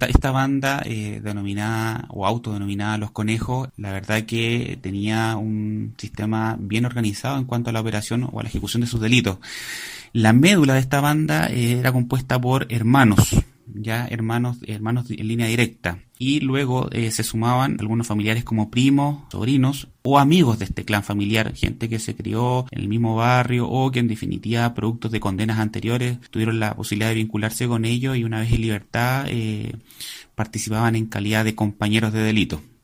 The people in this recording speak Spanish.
esta banda denominada o autodenominada Los Conejos, la verdad que tenía un sistema bien organizado en cuanto a la operación o a la ejecución de sus delitos. La médula de esta banda era compuesta por hermanos, ya hermanos en línea directa, y luego se sumaban algunos familiares como primos, sobrinos o amigos de este clan familiar, gente que se crió en el mismo barrio o que en definitiva productos de condenas anteriores tuvieron la posibilidad de vincularse con ellos y una vez en libertad participaban en calidad de compañeros de delito.